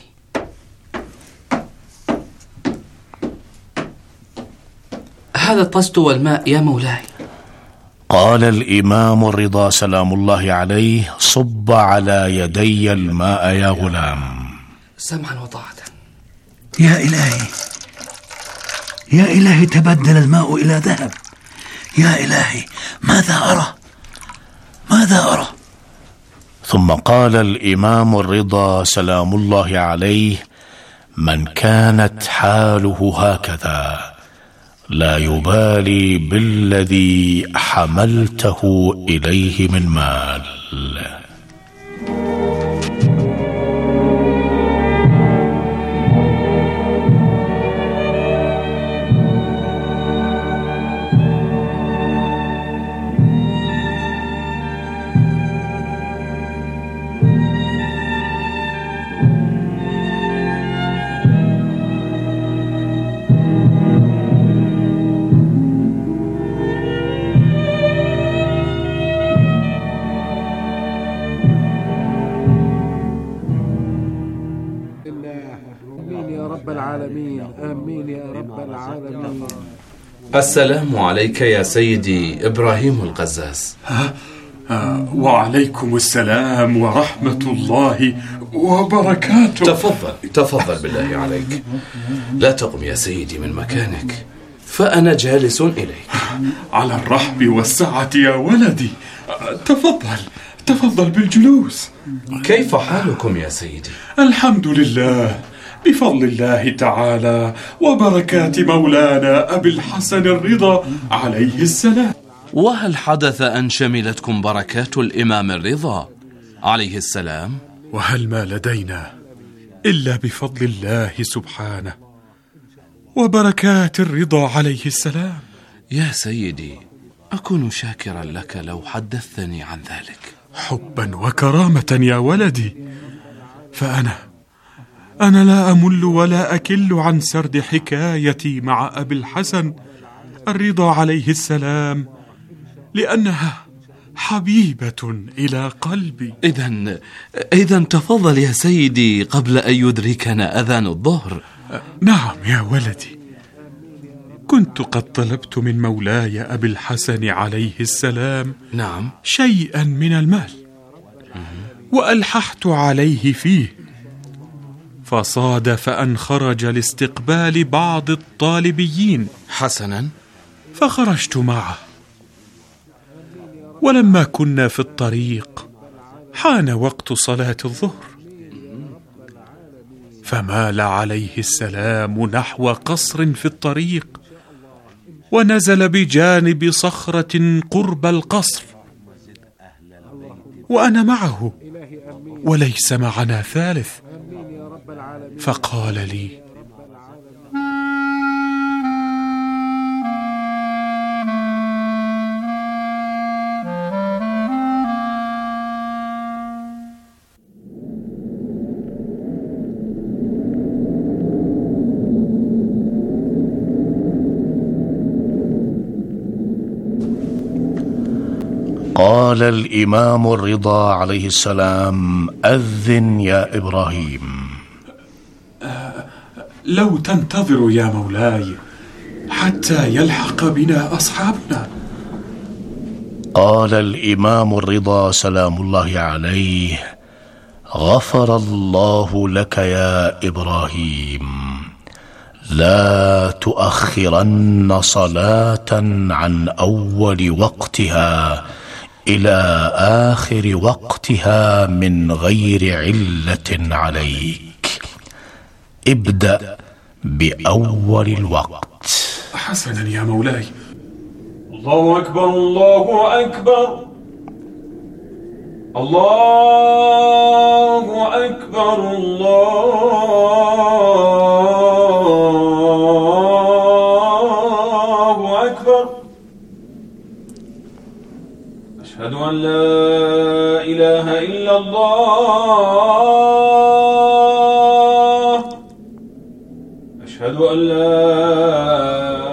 هذا الطست والماء يا مولاي.
قال الإمام الرضا سلام الله عليه: صب على يدي الماء يا غلام.
سمعا وطاعة.
يا إلهي، يا إلهي، تبدل الماء إلى ذهب. يا إلهي، ماذا أرى؟ ماذا أرى؟
ثم قال الإمام الرضا سلام الله عليه: من كانت حاله هكذا لا يبالي بالذي حملته إليه من مال.
السلام عليك يا سيدي إبراهيم القزاز.
وعليكم السلام ورحمة الله وبركاته.
تفضل تفضل بالله عليك، لا تقم يا سيدي من مكانك، فأنا جالس إليك.
على الرحب والسعة يا ولدي، تفضل تفضل بالجلوس.
كيف حالكم يا سيدي؟
الحمد لله، بفضل الله تعالى وبركات مولانا أبي الحسن الرضا عليه السلام.
وهل حدث أن شملتكم بركات الإمام الرضا عليه السلام؟
وهل ما لدينا إلا بفضل الله سبحانه وبركات الرضا عليه السلام.
يا سيدي، أكون شاكرا لك لو حدثتني عن ذلك.
حبا وكرامة يا ولدي، فأنا أنا لا أمل ولا أكل عن سرد حكايتي مع أبي الحسن الرضا عليه السلام، لأنها حبيبة إلى قلبي.
إذن إذن تفضل يا سيدي قبل أن يدركنا أذان الظهر.
نعم يا ولدي. كنت قد طلبت من مولاي أبي الحسن عليه السلام
نعم
شيئا من المال وألححت عليه فيه، فصادف أن خرج لاستقبال بعض الطالبيين.
حسنا،
فخرجت معه، ولما كنا في الطريق حان وقت صلاة الظهر، فمال عليه السلام نحو قصر في الطريق، ونزل بجانب صخرة قرب القصر، وأنا معه وليس معنا ثالث، فقال لي:
قال الإمام الرضا عليه السلام: أذن يا إبراهيم.
لو تنتظر يا مولاي حتى يلحق بنا أصحابنا.
قال الإمام الرضا سلام الله عليه: غفر الله لك يا إبراهيم، لا تؤخرن صلاة عن أول وقتها إلى آخر وقتها من غير علة عليك، ابدأ بأول الوقت.
حسنا يا مولاي. الله أكبر، الله أكبر، الله أكبر، الله أكبر. أشهد أن لا إله إلا الله، أشهد أن لا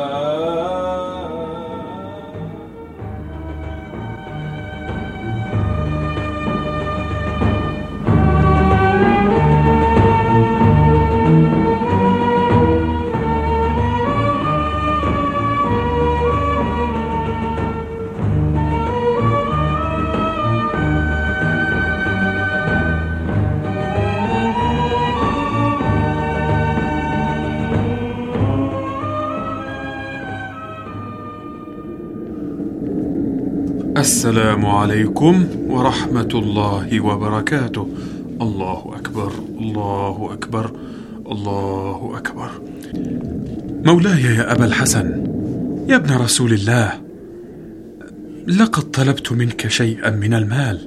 السلام عليكم ورحمة الله وبركاته. الله أكبر، الله أكبر، الله أكبر. مولاي يا أبا الحسن، يا ابن رسول الله، لقد طلبت منك شيئا من المال،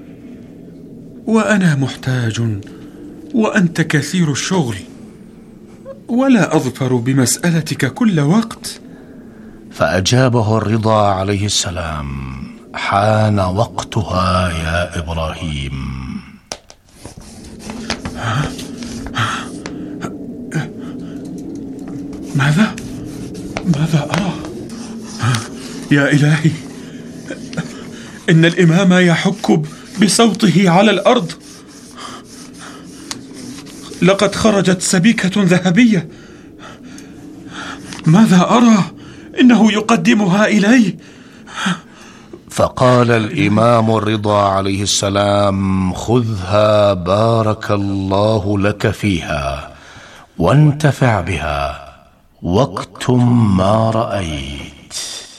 وأنا محتاج وأنت كثير الشغل، ولا أظفر بمسألتك كل وقت.
فأجابه الرضا عليه السلام: حان وقتها يا إبراهيم.
ماذا؟ ماذا أرى؟ يا إلهي، إن الإمام يحك بصوته على الأرض. لقد خرجت سبيكة ذهبية. ماذا أرى؟ إنه يقدمها إلي.
فقال الإمام الرضا عليه السلام: خذها بارك الله لك فيها، وانتفع بها، واكتم ما رأيت.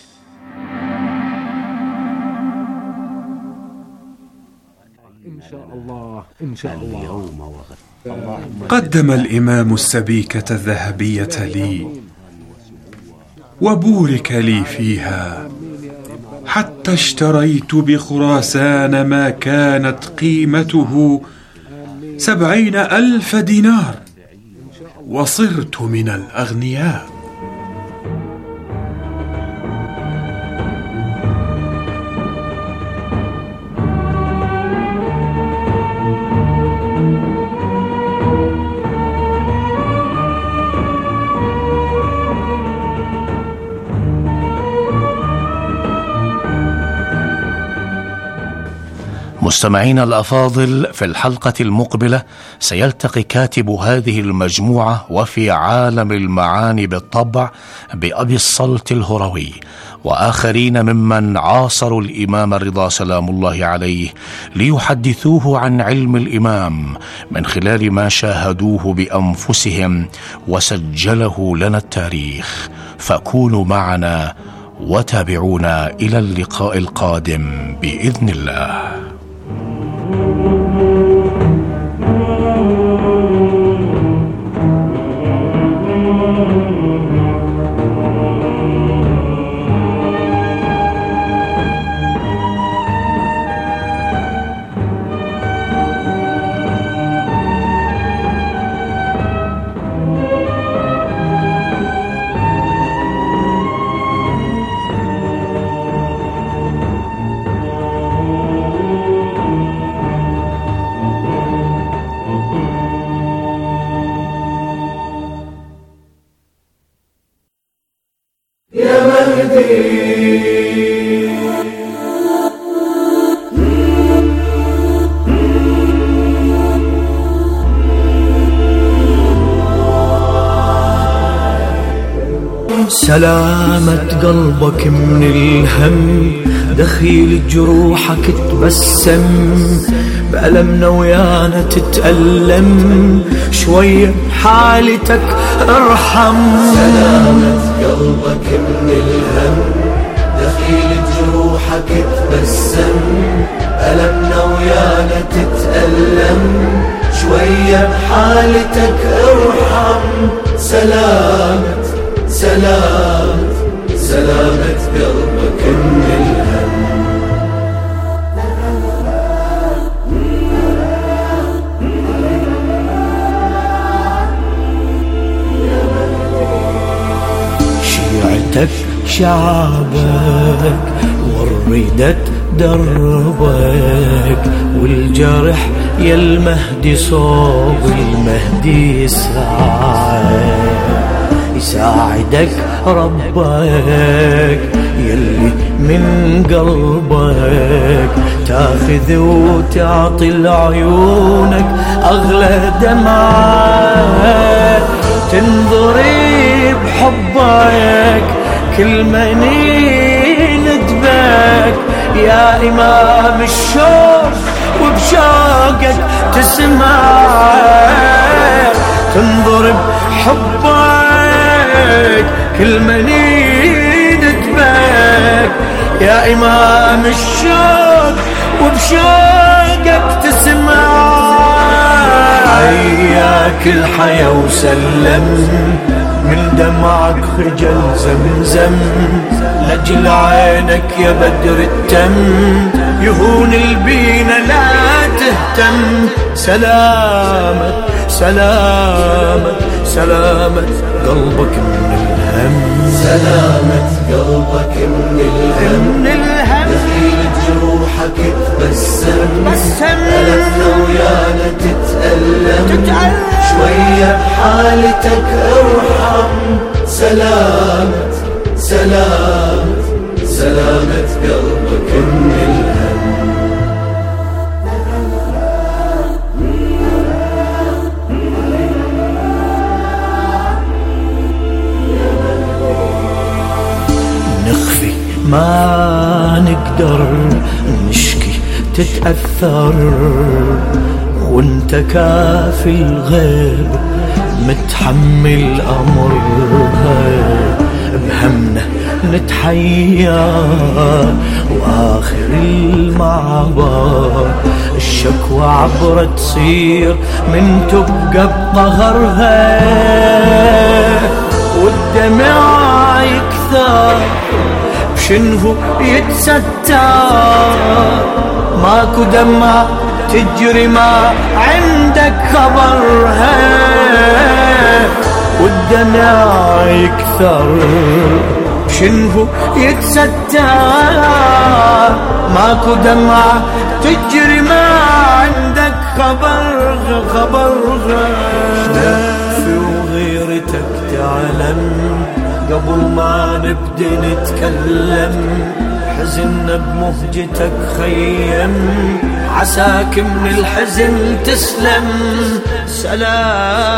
إن شاء الله، إن شاء الله.
قدم الإمام السبيكة الذهبية لي، وبورك لي فيها، حتى اشتريت بخراسان ما كانت قيمته سبعين ألف دينار، وصرت من الأغنياء.
مستمعينا الأفاضل، في الحلقة المقبلة سيلتقي كاتب هذه المجموعة وفي عالم المعاني بالطبع بأبي الصلت الهروي وآخرين ممن عاصروا الإمام الرضا سلام الله عليه ليحدثوه عن علم الإمام من خلال ما شاهدوه بأنفسهم وسجله لنا التاريخ. فكونوا معنا وتابعونا إلى اللقاء القادم بإذن الله.
سلامة قلبك من الهم، دخيل جروحك تبسم، بألمنا ويانا تتألم، شوية حالتك ارحم.
سلامة قلبك من الهم، دخيل جروحك تبسم، ألمنا ويانا تتألم، شوية بحالتك ارحم. سلامة سلامة سلامة قلبك من الهم.
شيعتك شعبك والردة دربك، والجرح يا المهدي صوب المهدي يسعى، يساعدك ربك يلي من قلبك، تاخذ وتعطي لعيونك أغلى دمعة، تنظري بحبك كل منين ندبك، يا إمام الشوق وبشوقك تسمع، تنظر بحبك كل منين ندبك، يا إمام الشوق وبشوقك تسمع. حياك الحيا وسلم، من دمعك خجل زمزم، لجل عينك يا بدر التم، يهون البينا لا تهتم. سلامة سلامة سلامة قلبك من الهم،
سلامة قلبك من الهم،
من الهم،
دخيل جروحك تبسم، ألمنا ويانا تتألم، شوية بحالتك ارحم. سلامة سلامة سلامة قلبك من الهم.
نخفي ما نقدر نشكي تتأثر، وانت كافي الغيب متحمل أمرها، بهمنا نتحير وآخر المعبر، الشكوى عبرة تصير من تبقى بظهرها، والدمع يكثر بشنفه يتستر، ماكو دمع تجري ما عندك خبرها، والدمع يكثر بشنفه يتستر، ماكو دمع تجري ما عندك خبرها خبرها. في وغيرتك تعلم قبل ما نبدأ نتكلم، حزن بمهجتك خيم، عساك من الحزن تسلم. سلام.